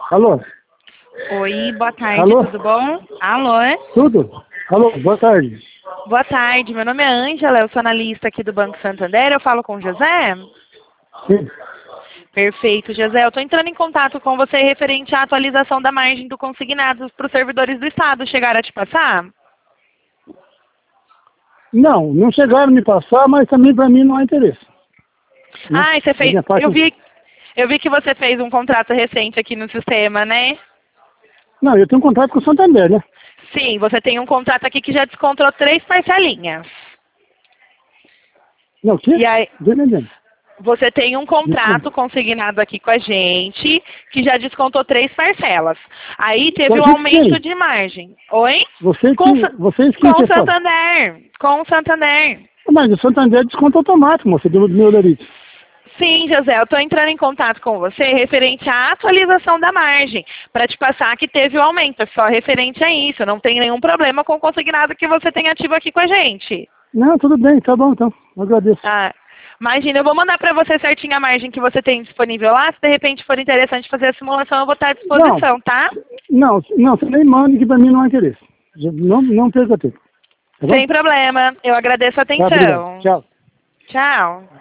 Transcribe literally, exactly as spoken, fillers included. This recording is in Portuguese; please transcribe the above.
Alô? Oi, boa tarde, Alô? tudo bom? Alô? Tudo? Alô, boa tarde. Boa tarde, meu nome é Ângela, eu sou analista aqui do Banco Santander, eu falo com o José? Sim. Perfeito, José, eu estou entrando em contato com você referente à atualização da margem do consignado para os servidores do Estado. Chegaram a te passar? Não, não chegaram a me passar, mas também para mim não há interesse. Né? Ah, e você Da fez. minha parte, Eu vi, eu vi que você fez um contrato recente aqui no sistema, né? não, eu tenho um contrato com o Santander, né? Sim, você tem um contrato aqui que já descontou três parcelinhas. Não, o quê? E aí, Não tô entendendo. você tem um contrato Desculpa. consignado aqui com a gente que já descontou três parcelas. Aí Com teve a um gente aumento quem? de margem. Oi? Você Com, que, Sa- vocês que com o que fazem? Santander. Com o Santander. Mas o Santander é desconto automático, moça, do meu Lerite. Sim, José, eu estou entrando em contato com você referente à atualização da margem, para te passar que teve o aumento, é só referente a isso, não tem nenhum problema com o consignado que você tem ativo aqui com a gente. Não, tudo bem, tá bom então. Eu agradeço. Ah, imagina, eu vou mandar para você certinho a margem que você tem disponível lá, se de repente for interessante fazer a simulação, eu vou estar à Não, disposição, tá? não, não, você nem manda que para mim não há interesse. Não, não perca tempo. Tá bom? Sem problema, eu agradeço a Tá, obrigado. atenção. Tchau. Tchau.